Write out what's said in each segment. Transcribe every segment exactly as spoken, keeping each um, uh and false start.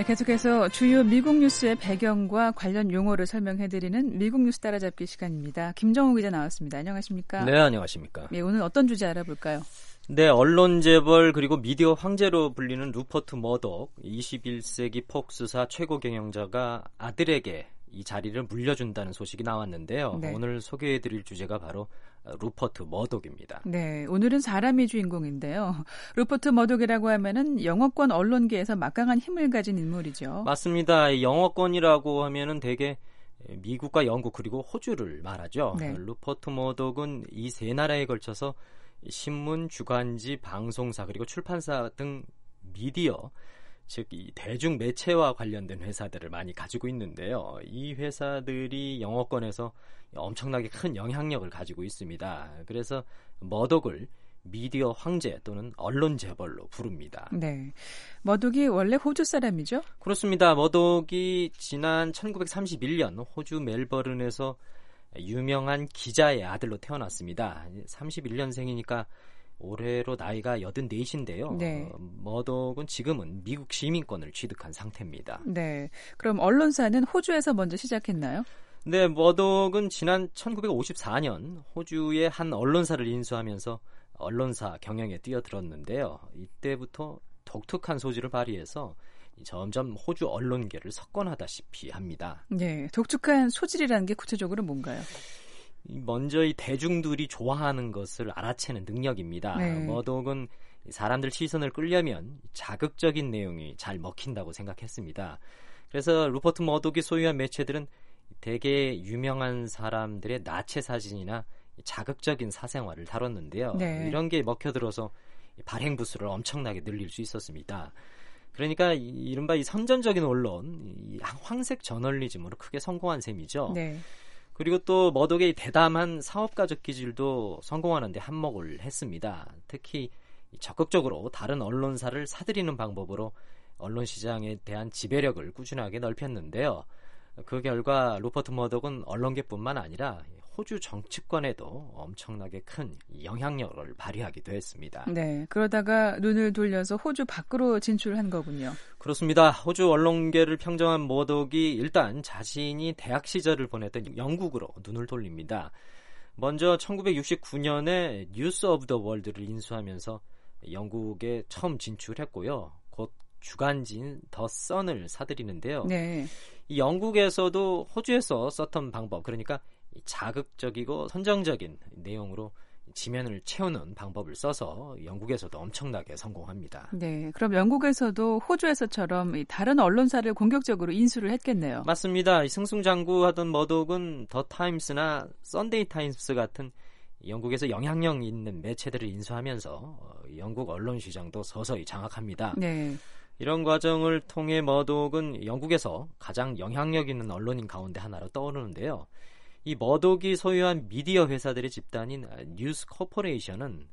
네, 계속해서 주요 미국 뉴스의 배경과 관련 용어를 설명해드리는 미국 뉴스 따라잡기 시간입니다. 김정우 기자 나왔습니다. 안녕하십니까? 네, 안녕하십니까? 네, 오늘 어떤 주제 알아볼까요? 네, 언론 재벌 그리고 미디어 황제로 불리는 루퍼트 머덕, 이십일 세기 폭스사 최고 경영자가 아들에게 이 자리를 물려준다는 소식이 나왔는데요. 네. 오늘 소개해드릴 주제가 바로 루퍼트 머덕입니다. 네, 오늘은 사람이 주인공인데요. 루퍼트 머덕이라고 하면은 영어권 언론계에서 막강한 힘을 가진 인물이죠. 맞습니다. 영어권이라고 하면은 대개 미국과 영국 그리고 호주를 말하죠. 네. 루퍼트 머덕은 이 세 나라에 걸쳐서 신문, 주간지, 방송사 그리고 출판사 등 미디어, 즉 이 대중 매체와 관련된 회사들을 많이 가지고 있는데요. 이 회사들이 영어권에서 엄청나게 큰 영향력을 가지고 있습니다. 그래서 머덕을 미디어 황제 또는 언론 재벌로 부릅니다. 네, 머덕이 원래 호주 사람이죠? 그렇습니다. 머덕이 지난 천구백삼십일 년 호주 멜버른에서 유명한 기자의 아들로 태어났습니다. 삼십일 년생이니까 올해로 나이가 여든넷인데요. 네. 어, 머덕은 지금은 미국 시민권을 취득한 상태입니다. 네, 그럼 언론사는 호주에서 먼저 시작했나요? 네, 머덕은 지난 천구백오십사 년 호주의 한 언론사를 인수하면서 언론사 경영에 뛰어들었는데요. 이때부터 독특한 소질을 발휘해서 점점 호주 언론계를 석권하다시피 합니다. 네, 독특한 소질이라는 게 구체적으로 뭔가요? 먼저 이 대중들이 좋아하는 것을 알아채는 능력입니다. 네. 머덕은 사람들 시선을 끌려면 자극적인 내용이 잘 먹힌다고 생각했습니다. 그래서 루퍼트 머덕이 소유한 매체들은 되게 유명한 사람들의 나체 사진이나 자극적인 사생활을 다뤘는데요. 네. 이런 게 먹혀들어서 발행 부수를 엄청나게 늘릴 수 있었습니다. 그러니까 이른바 이 선전적인 언론, 이 황색 저널리즘으로 크게 성공한 셈이죠. 네. 그리고 또 머덕의 대담한 사업가적 기질도 성공하는 데 한몫을 했습니다. 특히 적극적으로 다른 언론사를 사들이는 방법으로 언론 시장에 대한 지배력을 꾸준하게 넓혔는데요. 그 결과 루퍼트 머덕은 언론계뿐만 아니라 호주 정치권에도 엄청나게 큰 영향력을 발휘하기도 했습니다. 네, 그러다가 눈을 돌려서 호주 밖으로 진출한 거군요. 그렇습니다. 호주 언론계를 평정한 머덕이 일단 자신이 대학 시절을 보냈던 영국으로 눈을 돌립니다. 먼저 천구백육십구 년에 뉴스 오브 더 월드를 인수하면서 영국에 처음 진출했고요. 곧 주간지인 더 선을 사들이는데요. 네. 이 영국에서도 호주에서 썼던 방법, 그러니까 자극적이고 선정적인 내용으로 지면을 채우는 방법을 써서 영국에서도 엄청나게 성공합니다. 네, 그럼 영국에서도 호주에서처럼 다른 언론사를 공격적으로 인수를 했겠네요. 맞습니다. 승승장구하던 머덕은 더 타임스나 썬데이 타임스 같은 영국에서 영향력 있는 매체들을 인수하면서 영국 언론 시장도 서서히 장악합니다. 네. 이런 과정을 통해 머덕은 영국에서 가장 영향력 있는 언론인 가운데 하나로 떠오르는데요. 이 머덕이 소유한 미디어 회사들의 집단인 뉴스 코퍼레이션은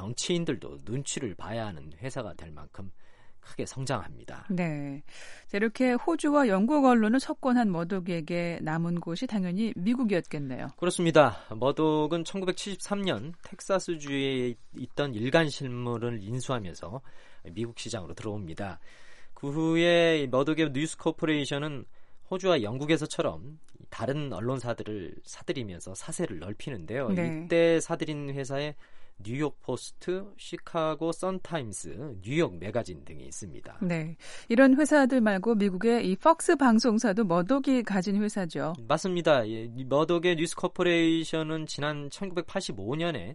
정치인들도 눈치를 봐야 하는 회사가 될 만큼 크게 성장합니다. 네, 이렇게 호주와 영국 언론을 석권한 머덕에게 남은 곳이 당연히 미국이었겠네요. 그렇습니다. 머덕은 천구백칠십삼 년 텍사스주에 있던 일간신문을 인수하면서 미국 시장으로 들어옵니다. 그 후에 머덕의 뉴스 코퍼레이션은 호주와 영국에서처럼 다른 언론사들을 사들이면서 사세를 넓히는데요. 네. 이때 사들인 회사에 뉴욕 포스트, 시카고 선타임스, 뉴욕 매거진 등이 있습니다. 네, 이런 회사들 말고 미국의 이 폭스 방송사도 머덕이 가진 회사죠. 맞습니다. 예, 머덕의 뉴스 코퍼레이션은 지난 천구백팔십오 년에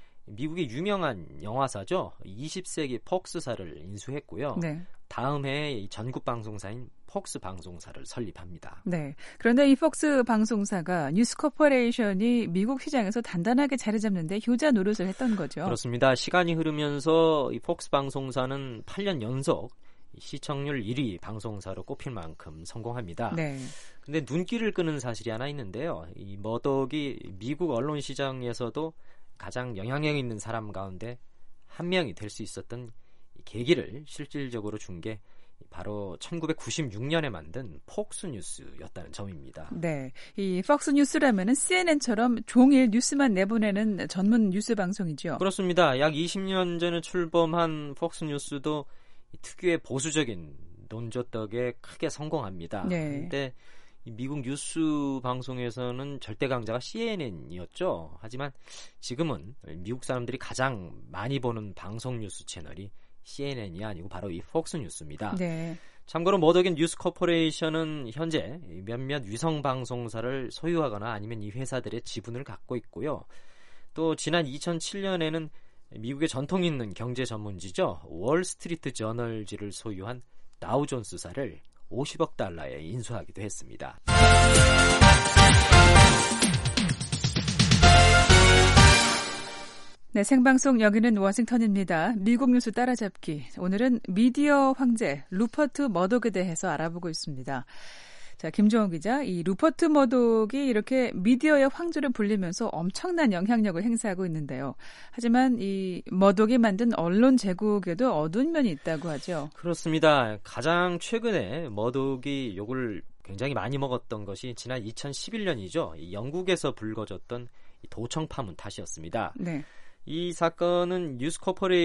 미국의 유명한 영화사죠. 이십 세기 폭스사를 인수했고요. 네. 다음 해에 전국 방송사인 폭스 방송사를 설립합니다. 네. 그런데 이 폭스 방송사가 뉴스 코퍼레이션이 미국 시장에서 단단하게 자리 잡는 데 효자 노릇을 했던 거죠. 그렇습니다. 시간이 흐르면서 이 폭스 방송사는 팔 년 연속 시청률 일 위 방송사로 꼽힐 만큼 성공합니다. 네. 근데 눈길을 끄는 사실이 하나 있는데요. 이 머덕이 미국 언론 시장에서도 가장 영향력 있는 사람 가운데 한 명이 될 수 있었던 계기를 실질적으로 준 게 바로 천구백구십육 년에 만든 폭스뉴스였다는 점입니다. 네, 이 폭스뉴스라면은 씨엔엔처럼 종일 뉴스만 내보내는 전문 뉴스 방송이죠. 그렇습니다. 약 이십 년 전에 출범한 폭스뉴스도 특유의 보수적인 논조 덕에 크게 성공합니다. 네. 근데 미국 뉴스 방송에서는 절대 강자가 씨엔엔이었죠. 하지만 지금은 미국 사람들이 가장 많이 보는 방송 뉴스 채널이 씨엔엔이 아니고 바로 이 폭스뉴스입니다. 네. 참고로 머덕앤 뉴스 코퍼레이션은 현재 몇몇 위성 방송사를 소유하거나 아니면 이 회사들의 지분을 갖고 있고요. 또 지난 이천칠 년에는 미국의 전통 있는 경제 전문지죠. 월스트리트 저널지를 소유한 다우존스사를 오십억 달러에 인수하기도 했습니다. 네, 생방송 여기는 워싱턴입니다. 미국 뉴스 따라잡기. 오늘은 미디어 황제 루퍼트 머독에 대해서 알아보고 있습니다. 자, 김종호 기자, 이 루퍼트 머독이 이렇게 미디어의 황제로 불리면서 엄청난 영향력을 행사하고 있는데요. 하지만 이 머독이 만든 언론 제국에도 어두운 면이 있다고 하죠. 그렇습니다. 가장 최근에 머독이 욕을 굉장히 많이 먹었던 것이 지난 이천십일 년이죠. 영국에서 불거졌던 도청 파문 탓이었습니다. 네. 이 사건은 뉴스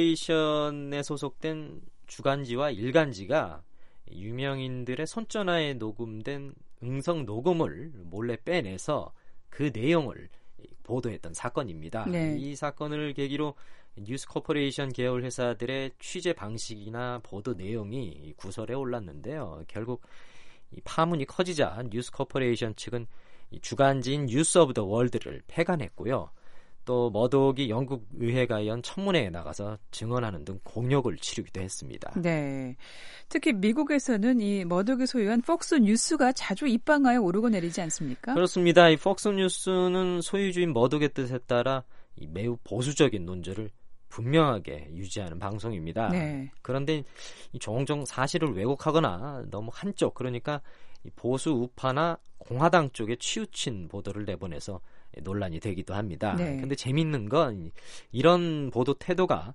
코퍼레이션에 소속된 주간지와 일간지가 유명인들의 손전화에 녹음된 음성 녹음을 몰래 빼내서 그 내용을 보도했던 사건입니다. 네. 이 사건을 계기로 뉴스 코퍼레이션 계열 회사들의 취재 방식이나 보도 내용이 구설에 올랐는데요. 결국 이 파문이 커지자 뉴스 코퍼레이션 측은 이 주간지인 뉴스 오브 더 월드를 폐간했고요. 또 머독이 영국 의회가 연 청문회에 나가서 증언하는 등 공역을 치르기도 했습니다. 네, 특히 미국에서는 이 머독이 소유한 폭스 뉴스가 자주 입방아에 오르고 내리지 않습니까? 그렇습니다. 이 폭스 뉴스는 소유주인 머독의 뜻에 따라 이 매우 보수적인 논조를 분명하게 유지하는 방송입니다. 네. 그런데 이 종종 사실을 왜곡하거나 너무 한쪽, 그러니까 이 보수 우파나 공화당 쪽에 치우친 보도를 내보내서 논란이 되기도 합니다. 그런데 네. 재밌는 건 이런 보도 태도가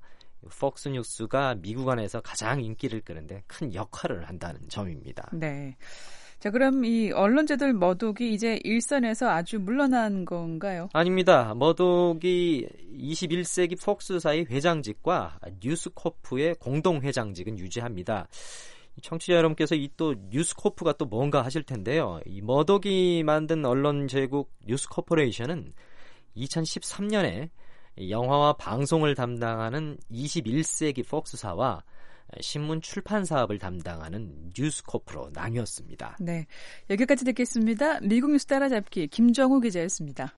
폭스뉴스가 미국 안에서 가장 인기를 끄는데 큰 역할을 한다는 점입니다. 네. 자, 그럼 이 언론제들 머독이 이제 일선에서 아주 물러난 건가요? 아닙니다. 머독이 이십일 세기 폭스사의 회장직과 뉴스코프의 공동회장직은 유지합니다. 청취자 여러분께서 이 또 뉴스코프가 또 뭔가 하실 텐데요. 이 머독이 만든 언론 제국 뉴스코퍼레이션은 이천십삼 년에 영화와 방송을 담당하는 이십일 세기 폭스사와 신문 출판 사업을 담당하는 뉴스코프로 나뉘었습니다. 네, 여기까지 듣겠습니다. 미국 뉴스 따라잡기 김정우 기자였습니다.